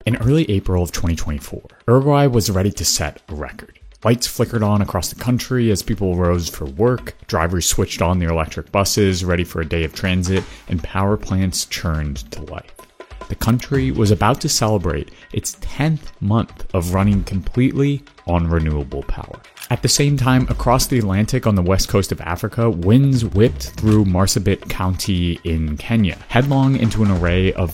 In early April of 2024, Uruguay was ready to set a record. Lights flickered on across the country as people rose for work, drivers switched on their electric buses ready for a day of transit, and power plants churned to life. The country was about to celebrate its 10th month of running completely on renewable power. At the same time, across the Atlantic on the west coast of Africa, winds whipped through Marsabit County in Kenya, headlong into an array of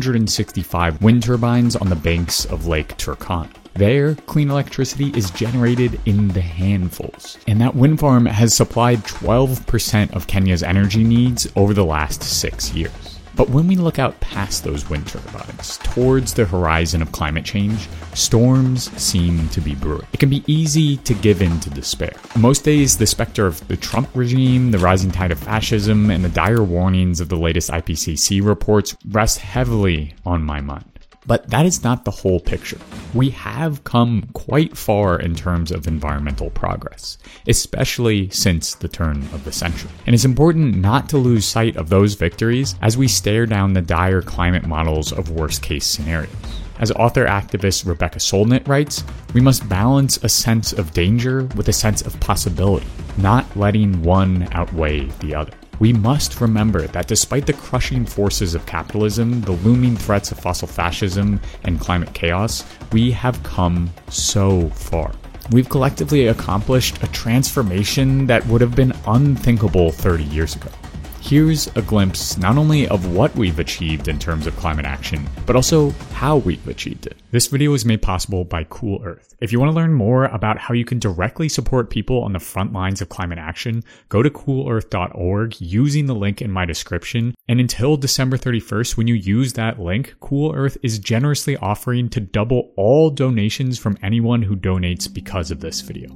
365 wind turbines on the banks of Lake Turkana. There, clean electricity is generated in the handfuls, and that wind farm has supplied 12% of Kenya's energy needs over the last 6 years. But when we look out past those wind turbines, towards the horizon of climate change, storms seem to be brewing. It can be easy to give in to despair. Most days, the specter of the Trump regime, the rising tide of fascism, and the dire warnings of the latest IPCC reports rest heavily on my mind. But that is not the whole picture. We have come quite far in terms of environmental progress, especially since the turn of the century. And it's important not to lose sight of those victories as we stare down the dire climate models of worst-case scenarios. As author-activist Rebecca Solnit writes, we must balance a sense of danger with a sense of possibility, not letting one outweigh the other. We must remember that despite the crushing forces of capitalism, the looming threats of fossil fascism, and climate chaos, we have come so far. We've collectively accomplished a transformation that would have been unthinkable 30 years ago. Here's a glimpse not only of what we've achieved in terms of climate action, but also how we've achieved it. This video was made possible by Cool Earth. If you want to learn more about how you can directly support people on the front lines of climate action, go to coolearth.org using the link in my description. And until December 31st, when you use that link, Cool Earth is generously offering to double all donations from anyone who donates because of this video.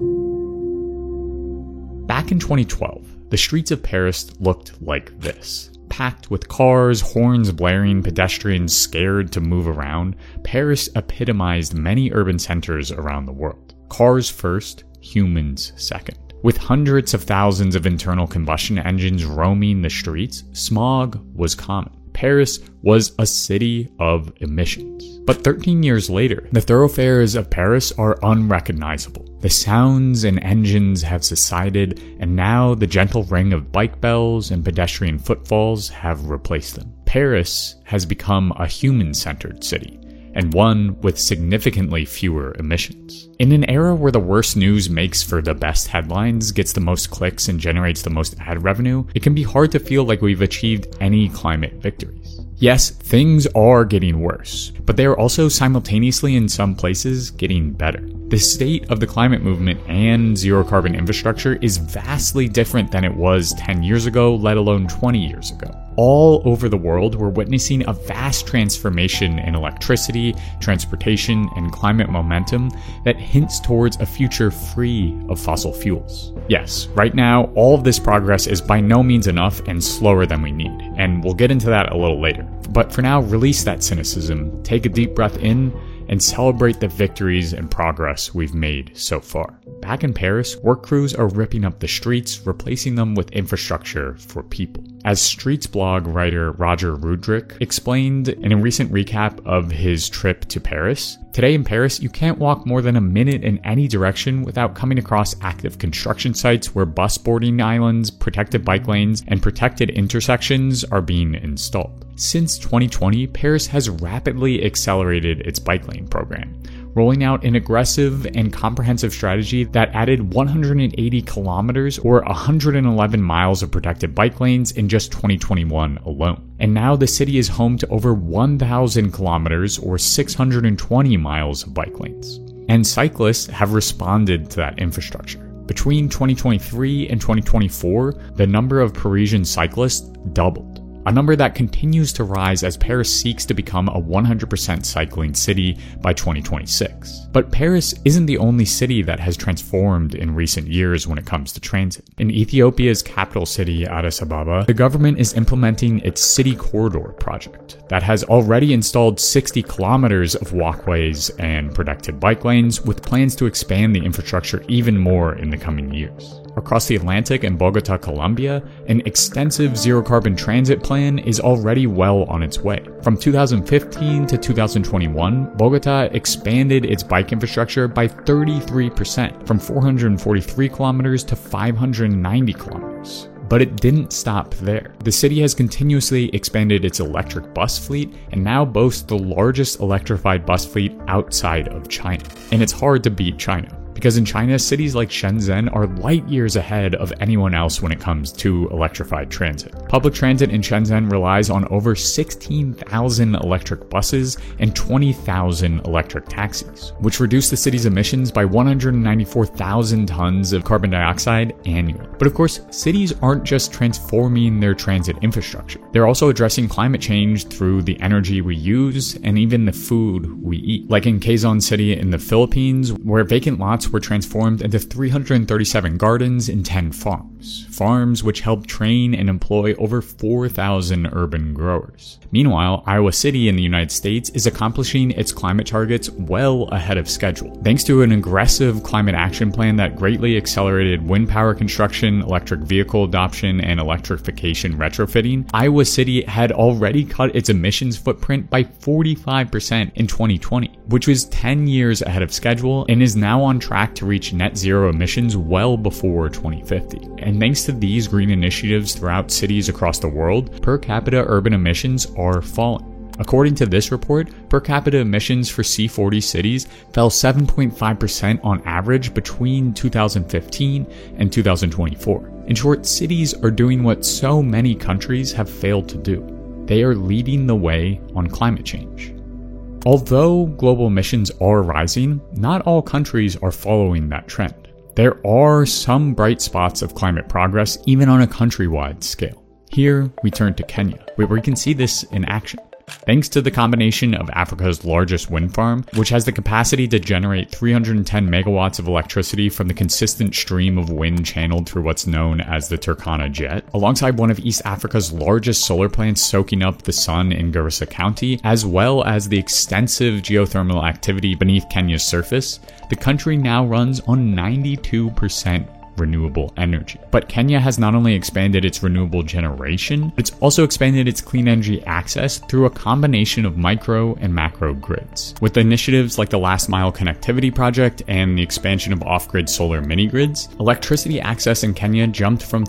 Back in 2012, the streets of Paris looked like this. Packed with cars, horns blaring, pedestrians scared to move around, Paris epitomized many urban centers around the world. Cars first, humans second. With hundreds of thousands of internal combustion engines roaming the streets, smog was common. Paris was a city of emissions. But 13 years later, the thoroughfares of Paris are unrecognizable. The sounds and engines have subsided, and now the gentle ring of bike bells and pedestrian footfalls have replaced them. Paris has become a human-centered city, and one with significantly fewer emissions. In an era where the worst news makes for the best headlines, gets the most clicks, and generates the most ad revenue, it can be hard to feel like we've achieved any climate victories. Yes, things are getting worse, but they are also simultaneously in some places getting better. The state of the climate movement and zero carbon infrastructure is vastly different than it was 10 years ago, let alone 20 years ago. All over the world, we're witnessing a vast transformation in electricity, transportation, and climate momentum that hints towards a future free of fossil fuels. Yes, right now, all of this progress is by no means enough and slower than we need, and we'll get into that a little later. But for now, release that cynicism, take a deep breath in, and celebrate the victories and progress we've made so far. Back in Paris, work crews are ripping up the streets, replacing them with infrastructure for people. As Streets blog writer Roger Rudrick explained in a recent recap of his trip to Paris, today in Paris, you can't walk more than a minute in any direction without coming across active construction sites where bus boarding islands, protected bike lanes, and protected intersections are being installed. Since 2020, Paris has rapidly accelerated its bike lane program, rolling out an aggressive and comprehensive strategy that added 180 kilometers or 111 miles of protected bike lanes in just 2021 alone. And now the city is home to over 1,000 kilometers or 620 miles of bike lanes. And cyclists have responded to that infrastructure. Between 2023 and 2024, the number of Parisian cyclists doubled. A number that continues to rise as Paris seeks to become a 100% cycling city by 2026. But Paris isn't the only city that has transformed in recent years when it comes to transit. In Ethiopia's capital city, Addis Ababa, the government is implementing its City Corridor project that has already installed 60 kilometers of walkways and protected bike lanes, with plans to expand the infrastructure even more in the coming years. Across the Atlantic in Bogota, Colombia, an extensive zero-carbon transit plan is already well on its way. From 2015 to 2021, Bogota expanded its bike infrastructure by 33%, from 443 kilometers to 590 kilometers. But it didn't stop there. The city has continuously expanded its electric bus fleet and now boasts the largest electrified bus fleet outside of China. And it's hard to beat China, because in China, cities like Shenzhen are light years ahead of anyone else when it comes to electrified transit. Public transit in Shenzhen relies on over 16,000 electric buses and 20,000 electric taxis, which reduce the city's emissions by 194,000 tons of carbon dioxide annually. But of course, cities aren't just transforming their transit infrastructure. They're also addressing climate change through the energy we use and even the food we eat. Like in Quezon City in the Philippines, where vacant lots were transformed into 337 gardens and 10 farms. Farms which help train and employ over 4,000 urban growers. Meanwhile, Iowa City in the United States is accomplishing its climate targets well ahead of schedule. Thanks to an aggressive climate action plan that greatly accelerated wind power construction, electric vehicle adoption, and electrification retrofitting, Iowa City had already cut its emissions footprint by 45% in 2020, which was 10 years ahead of schedule and is now on track to reach net zero emissions well before 2050. And thanks to these green initiatives throughout cities across the world, per capita urban emissions are falling. According to this report, per capita emissions for C40 cities fell 7.5% on average between 2015 and 2024. In short, cities are doing what so many countries have failed to do. They are leading the way on climate change. Although global emissions are rising, not all countries are following that trend. There are some bright spots of climate progress even on a countrywide scale. Here, we turn to Kenya, where we can see this in action. Thanks to the combination of Africa's largest wind farm, which has the capacity to generate 310 megawatts of electricity from the consistent stream of wind channeled through what's known as the Turkana Jet, alongside one of East Africa's largest solar plants soaking up the sun in Garissa County, as well as the extensive geothermal activity beneath Kenya's surface, the country now runs on 92% renewable energy. But Kenya has not only expanded its renewable generation, but it's also expanded its clean energy access through a combination of micro and macro grids. With initiatives like the Last Mile Connectivity Project and the expansion of off-grid solar mini-grids, electricity access in Kenya jumped from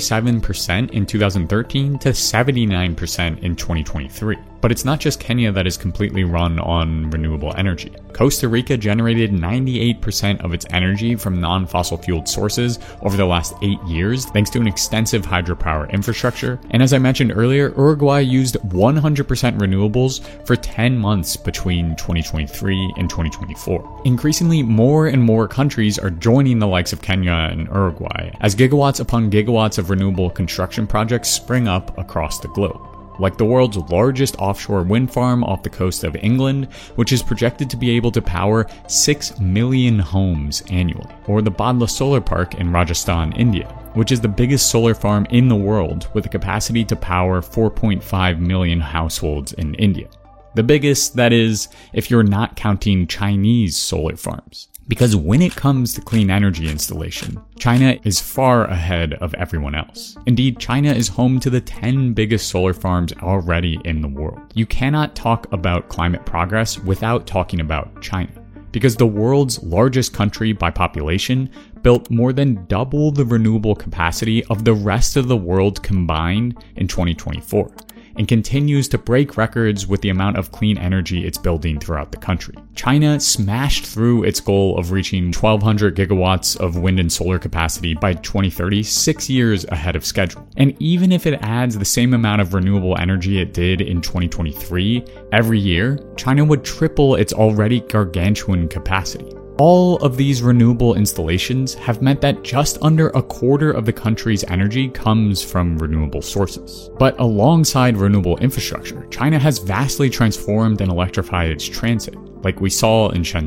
37% in 2013 to 79% in 2023. But it's not just Kenya that is completely run on renewable energy. Costa Rica generated 98% of its energy from non-fossil fueled sources over the last 8 years, thanks to an extensive hydropower infrastructure. And as I mentioned earlier, Uruguay used 100% renewables for 10 months between 2023 and 2024. Increasingly, more and more countries are joining the likes of Kenya and Uruguay, as gigawatts upon gigawatts of renewable construction projects spring up across the globe. Like the world's largest offshore wind farm off the coast of England, which is projected to be able to power 6 million homes annually, or the Badla Solar Park in Rajasthan, India, which is the biggest solar farm in the world with a capacity to power 4.5 million households in India. The biggest, that is, if you're not counting Chinese solar farms. Because when it comes to clean energy installation, China is far ahead of everyone else. Indeed, China is home to the 10 biggest solar farms already in the world. You cannot talk about climate progress without talking about China, because the world's largest country by population built more than double the renewable capacity of the rest of the world combined in 2024. And continues to break records with the amount of clean energy it's building throughout the country. China smashed through its goal of reaching 1,200 gigawatts of wind and solar capacity by 2030, 6 years ahead of schedule. And even if it adds the same amount of renewable energy it did in 2023 every year, China would triple its already gargantuan capacity. All of these renewable installations have meant that just under a quarter of the country's energy comes from renewable sources. But alongside renewable infrastructure, China has vastly transformed and electrified its transit, like we saw in Shenzhen.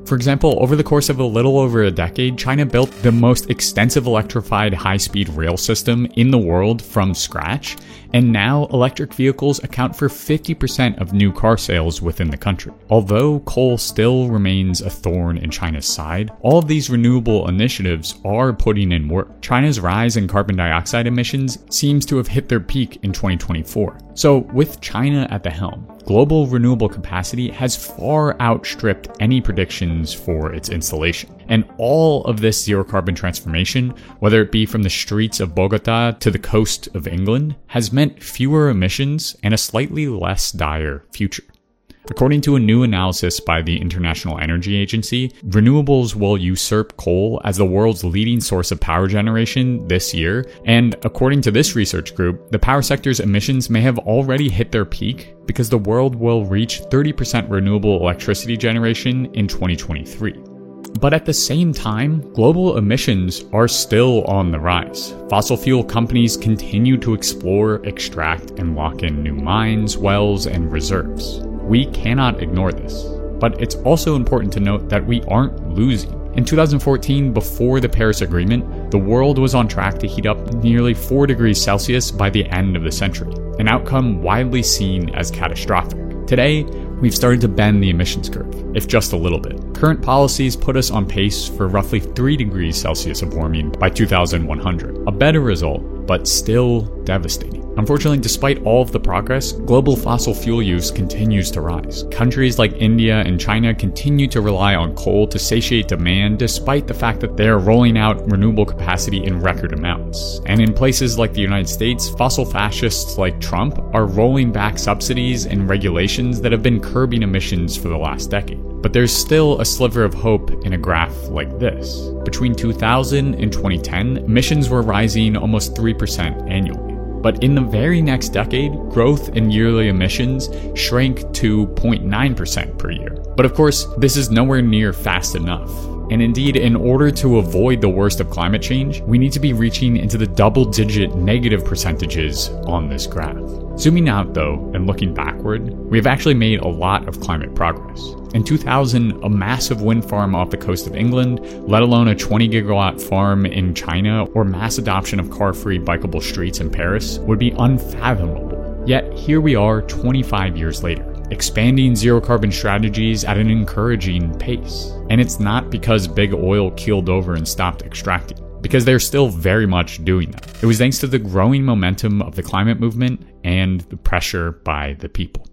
For example, over the course of a little over a decade, China built the most extensive electrified high-speed rail system in the world from scratch, and now electric vehicles account for 50% of new car sales within the country. Although coal still remains a thorn in China's side, all of these renewable initiatives are putting in work. China's rise in carbon dioxide emissions seems to have hit their peak in 2024. So, with China at the helm, global renewable capacity has far outstripped any predictions for its installation. And all of this zero carbon transformation, whether it be from the streets of Bogota to the coast of England, has meant fewer emissions and a slightly less dire future. According to a new analysis by the International Energy Agency, renewables will usurp coal as the world's leading source of power generation this year, and according to this research group, the power sector's emissions may have already hit their peak because the world will reach 30% renewable electricity generation in 2023. But at the same time, global emissions are still on the rise. Fossil fuel companies continue to explore, extract, and lock in new mines, wells, and reserves. We cannot ignore this. But it's also important to note that we aren't losing. In 2014, before the Paris Agreement, the world was on track to heat up nearly 4 degrees Celsius by the end of the century, an outcome widely seen as catastrophic. Today, we've started to bend the emissions curve, if just a little bit. Current policies put us on pace for roughly 3 degrees Celsius of warming by 2100, a better result, but still devastating. Unfortunately, despite all of the progress, global fossil fuel use continues to rise. Countries like India and China continue to rely on coal to satiate demand, despite the fact that they are rolling out renewable capacity in record amounts. And in places like the United States, fossil fascists like Trump are rolling back subsidies and regulations that have been curbing emissions for the last decade. But there's still a sliver of hope in a graph like this. Between 2000 and 2010, emissions were rising almost 3% annually. But in the very next decade, growth in yearly emissions shrank to 0.9% per year. But of course, this is nowhere near fast enough. And indeed, in order to avoid the worst of climate change, we need to be reaching into the double-digit negative percentages on this graph. Zooming out though, and looking backward, we have actually made a lot of climate progress. In 2000, a massive wind farm off the coast of England, let alone a 20 gigawatt farm in China, or mass adoption of car-free bikeable streets in Paris would be unfathomable. Yet here we are 25 years later, expanding zero carbon strategies at an encouraging pace. And it's not because big oil keeled over and stopped extracting, because they're still very much doing that. It was thanks to the growing momentum of the climate movement and the pressure by the people.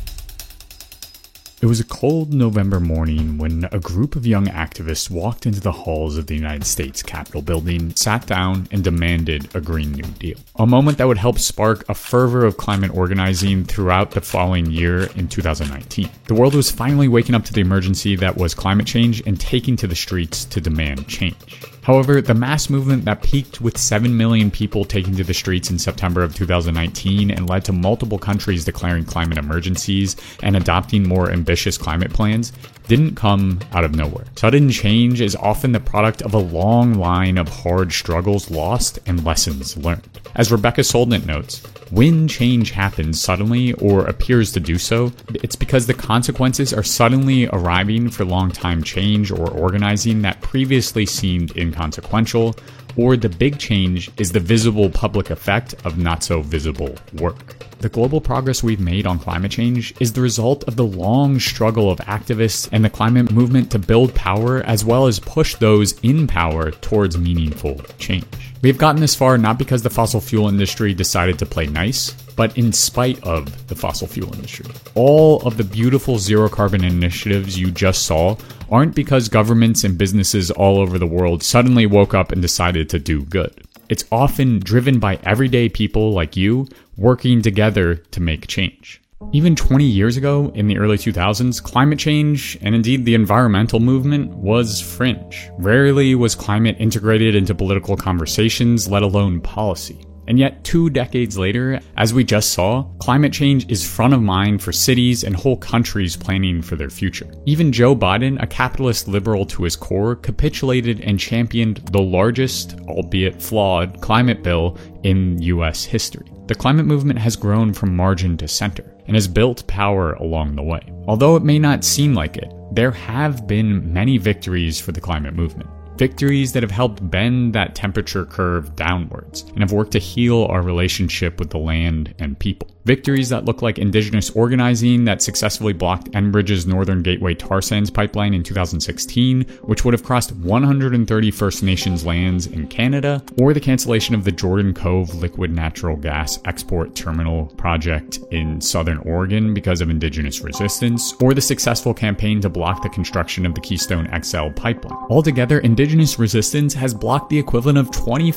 It was a cold November morning when a group of young activists walked into the halls of the United States Capitol building, sat down, and demanded a Green New Deal. A moment that would help spark a fervor of climate organizing throughout the following year in 2019. The world was finally waking up to the emergency that was climate change and taking to the streets to demand change. However, the mass movement that peaked with 7 million people taking to the streets in September of 2019 and led to multiple countries declaring climate emergencies and adopting more ambitious climate plans didn't come out of nowhere. Sudden change is often the product of a long line of hard struggles lost and lessons learned. As Rebecca Solnit notes, when change happens suddenly or appears to do so, it's because the consequences are suddenly arriving for long-time change or organizing that previously seemed inconsequential, or the big change is the visible public effect of not-so-visible work. The global progress we've made on climate change is the result of the long struggle of activists and the climate movement to build power as well as push those in power towards meaningful change. We've gotten this far not because the fossil fuel industry decided to play nice, but in spite of the fossil fuel industry. All of the beautiful zero carbon initiatives you just saw aren't because governments and businesses all over the world suddenly woke up and decided to do good. It's often driven by everyday people like you working together to make change. Even 20 years ago, in the early 2000s, climate change, and indeed the environmental movement, was fringe. Rarely was climate integrated into political conversations, let alone policy. And yet 2 decades later, as we just saw, climate change is front of mind for cities and whole countries planning for their future. Even Joe Biden, a capitalist liberal to his core, capitulated and championed the largest, albeit flawed, climate bill in US history. The climate movement has grown from margin to center and has built power along the way. Although it may not seem like it, there have been many victories for the climate movement. Victories that have helped bend that temperature curve downwards and have worked to heal our relationship with the land and people. Victories that look like indigenous organizing that successfully blocked Enbridge's Northern Gateway tar sands pipeline in 2016, which would have crossed 130 First Nations lands in Canada, or the cancellation of the Jordan Cove liquid natural gas export terminal project in southern Oregon because of indigenous resistance, or the successful campaign to block the construction of the Keystone XL pipeline. Altogether, indigenous resistance has blocked the equivalent of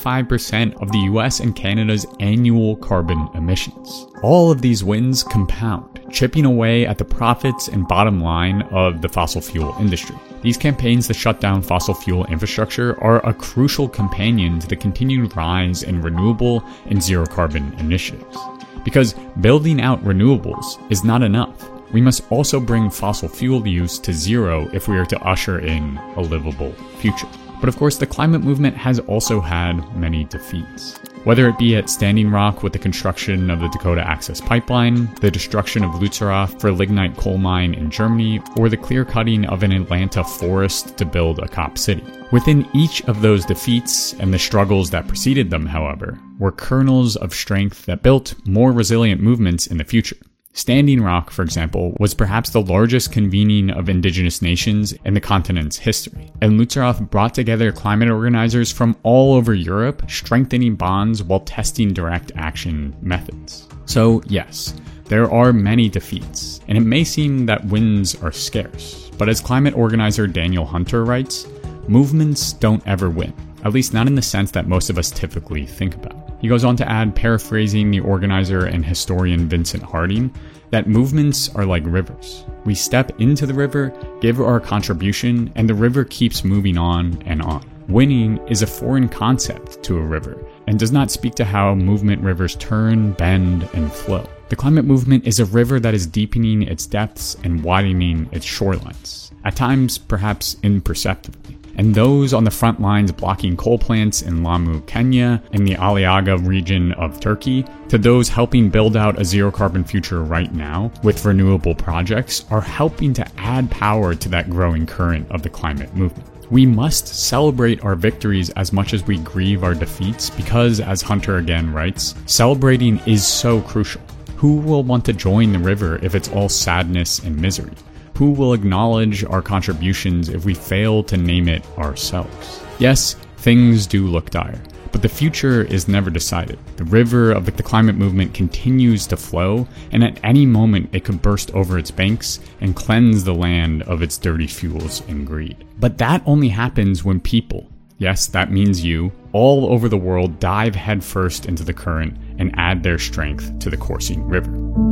25% of the US and Canada's annual carbon emissions. All of these wins compound, chipping away at the profits and bottom line of the fossil fuel industry. These campaigns to shut down fossil fuel infrastructure are a crucial companion to the continued rise in renewable and zero carbon initiatives. Because building out renewables is not enough. We must also bring fossil fuel use to zero if we are to usher in a livable future. But of course, the climate movement has also had many defeats. Whether it be at Standing Rock with the construction of the Dakota Access Pipeline, the destruction of Lützerath for a lignite coal mine in Germany, or the clear-cutting of an Atlanta forest to build a cop city. Within each of those defeats and the struggles that preceded them, however, were kernels of strength that built more resilient movements in the future. Standing Rock, for example, was perhaps the largest convening of indigenous nations in the continent's history, and Lützerath brought together climate organizers from all over Europe, strengthening bonds while testing direct action methods. So yes, there are many defeats, and it may seem that wins are scarce, but as climate organizer Daniel Hunter writes, movements don't ever win, at least not in the sense that most of us typically think about. He goes on to add, paraphrasing the organizer and historian Vincent Harding, that movements are like rivers. We step into the river, give our contribution, and the river keeps moving on and on. Winning is a foreign concept to a river, and does not speak to how movement rivers turn, bend, and flow. The climate movement is a river that is deepening its depths and widening its shorelines, at times perhaps imperceptibly. And those on the front lines blocking coal plants in Lamu, Kenya, and the Aliaga region of Turkey, to those helping build out a zero-carbon future right now with renewable projects, are helping to add power to that growing current of the climate movement. We must celebrate our victories as much as we grieve our defeats because, as Hunter again writes, celebrating is so crucial. Who will want to join the river if it's all sadness and misery? Who will acknowledge our contributions if we fail to name it ourselves? Yes, things do look dire, but the future is never decided. The river of the climate movement continues to flow, and at any moment it could burst over its banks and cleanse the land of its dirty fuels and greed. But that only happens when people, yes, that means you, all over the world dive headfirst into the current and add their strength to the coursing river.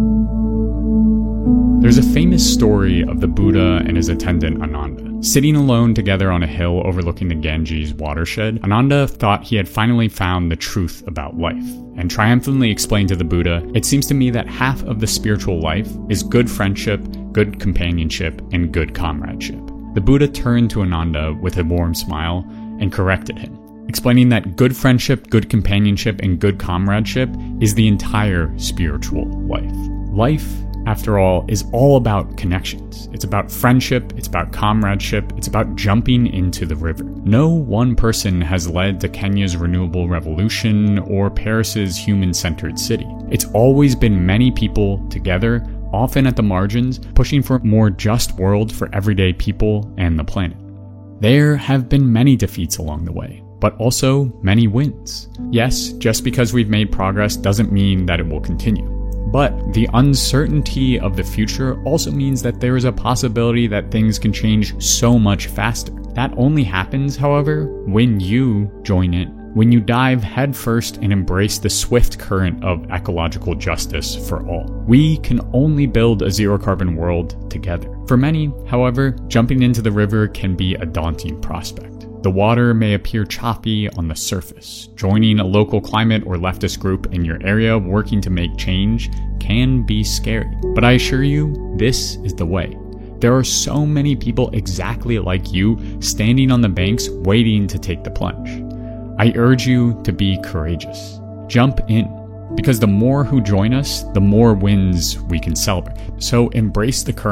There's a famous story of the Buddha and his attendant Ananda. Sitting alone together on a hill overlooking the Ganges watershed, Ananda thought he had finally found the truth about life, and triumphantly explained to the Buddha, "It seems to me that half of the spiritual life is good friendship, good companionship, and good comradeship." The Buddha turned to Ananda with a warm smile and corrected him, explaining that good friendship, good companionship, and good comradeship is the entire spiritual life. Life, after all, is all about connections. It's about friendship, it's about comradeship, it's about jumping into the river. No one person has led to Kenya's renewable revolution or Paris's human-centered city. It's always been many people together, often at the margins, pushing for a more just world for everyday people and the planet. There have been many defeats along the way, but also many wins. Yes, just because we've made progress doesn't mean that it will continue. But the uncertainty of the future also means that there is a possibility that things can change so much faster. That only happens, however, when you join it, when you dive headfirst and embrace the swift current of ecological justice for all. We can only build a zero-carbon world together. For many, however, jumping into the river can be a daunting prospect. The water may appear choppy on the surface. Joining a local climate or leftist group in your area working to make change can be scary. But I assure you, this is the way. There are so many people exactly like you standing on the banks waiting to take the plunge. I urge you to be courageous. Jump in, because the more who join us, the more wins we can celebrate. So embrace the current,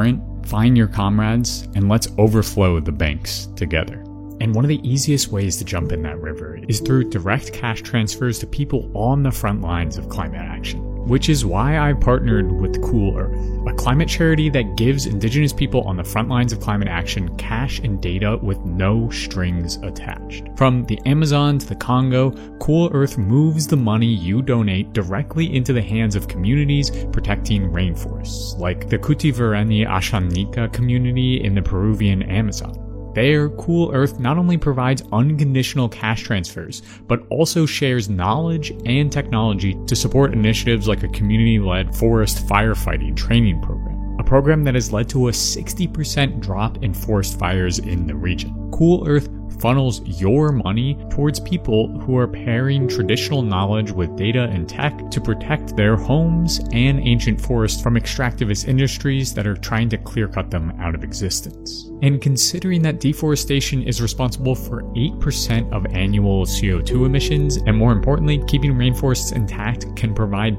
Find your comrades and let's overflow the banks together. And one of the easiest ways to jump in that river is through direct cash transfers to people on the front lines of climate action, which is why I partnered with Cool Earth, a climate charity that gives Indigenous people on the front lines of climate action cash and data with no strings attached. From the Amazon to the Congo, Cool Earth moves the money you donate directly into the hands of communities protecting rainforests, like the Cutivareni Ashaninka community in the Peruvian Amazon. There, Cool Earth not only provides unconditional cash transfers, but also shares knowledge and technology to support initiatives like a community-led forest firefighting training program, a program that has led to a 60% drop in forest fires in the region. Cool Earth funnels your money towards people who are pairing traditional knowledge with data and tech to protect their homes and ancient forests from extractivist industries that are trying to clear-cut them out of existence. And considering that deforestation is responsible for 8% of annual CO2 emissions, and more importantly, keeping rainforests intact can provide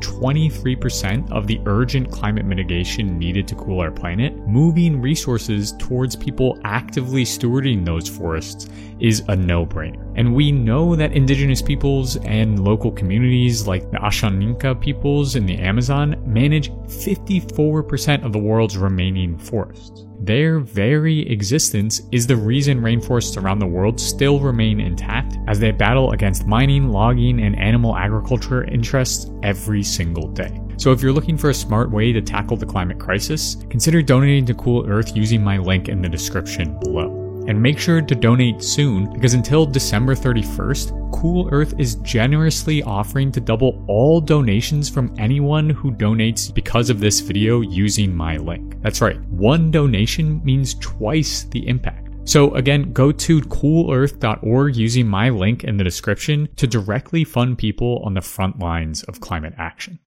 23% of the urgent climate mitigation needed to cool our planet, moving resources towards people actively stewarding those forests is a no-brainer. And we know that Indigenous peoples and local communities like the Ashaninka peoples in the Amazon manage 54% of the world's remaining forests. Their very existence is the reason rainforests around the world still remain intact as they battle against mining, logging, and animal agriculture interests every single day. So if you're looking for a smart way to tackle the climate crisis, consider donating to Cool Earth using my link in the description below. And make sure to donate soon, because until December 31st, Cool Earth is generously offering to double all donations from anyone who donates because of this video using my link. That's right, one donation means twice the impact. So again, go to coolearth.org using my link in the description to directly fund people on the front lines of climate action.